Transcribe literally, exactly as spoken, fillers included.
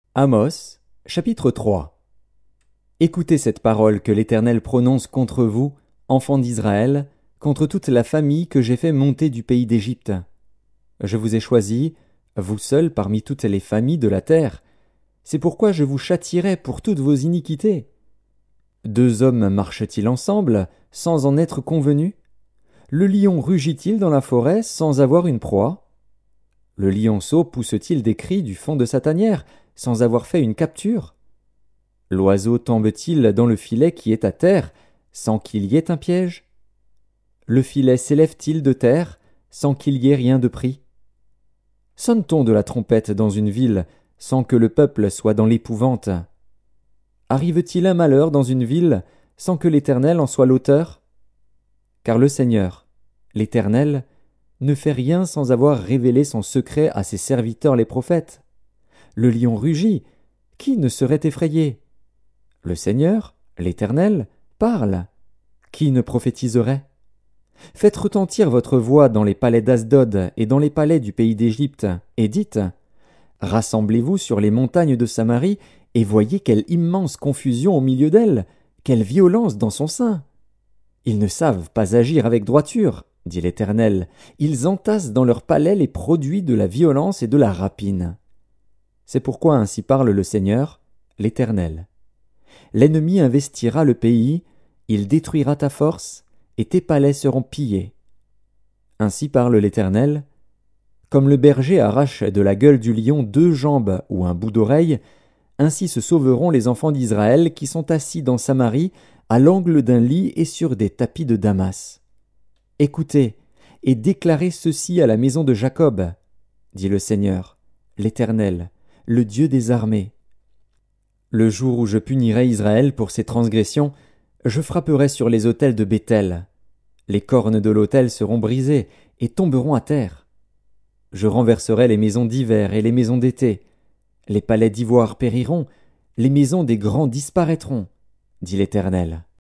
Amos, chapitre trois. Écoutez cette parole que l'Éternel prononce contre vous, enfants d'Israël, contre toute la famille que j'ai fait monter du pays d'Égypte. Je vous ai choisis, vous seuls parmi toutes les familles de la terre. C'est pourquoi je vous châtierai pour toutes vos iniquités. Deux hommes marchent-ils ensemble, sans en être convenus? Le lion rugit-il dans la forêt sans avoir une proie? Le lionceau pousse-t-il des cris du fond de sa tanière, sans avoir fait une capture? L'oiseau tombe-t-il dans le filet qui est à terre, sans qu'il y ait un piège? Le filet s'élève-t-il de terre, sans qu'il y ait rien de pris? Sonne-t-on de la trompette dans une ville, sans que le peuple soit dans l'épouvante? Arrive-t-il un malheur dans une ville, sans que l'Éternel en soit l'auteur? Car le Seigneur, l'Éternel, ne fait rien sans avoir révélé son secret à ses serviteurs les prophètes. Le lion rugit, qui ne serait effrayé? Le Seigneur, l'Éternel, parle, qui ne prophétiserait? Faites retentir votre voix dans les palais d'Asdod et dans les palais du pays d'Égypte, et dites: Rassemblez-vous sur les montagnes de Samarie, et voyez quelle immense confusion au milieu d'elles, quelle violence dans son sein. Ils ne savent pas agir avec droiture, dit l'Éternel, ils entassent dans leurs palais les produits de la violence et de la rapine. C'est pourquoi ainsi parle le Seigneur, l'Éternel. L'ennemi investira le pays, il détruira ta force, et tes palais seront pillés. Ainsi parle l'Éternel. Comme le berger arrache de la gueule du lion deux jambes ou un bout d'oreille, ainsi se sauveront les enfants d'Israël qui sont assis dans Samarie, à l'angle d'un lit et sur des tapis de Damas. Écoutez, et déclarez ceci à la maison de Jacob, dit le Seigneur, l'Éternel, le Dieu des armées. Le jour où je punirai Israël pour ses transgressions, je frapperai sur les autels de Béthel. Les cornes de l'autel seront brisées et tomberont à terre. Je renverserai les maisons d'hiver et les maisons d'été. Les palais d'ivoire périront, les maisons des grands disparaîtront, dit l'Éternel.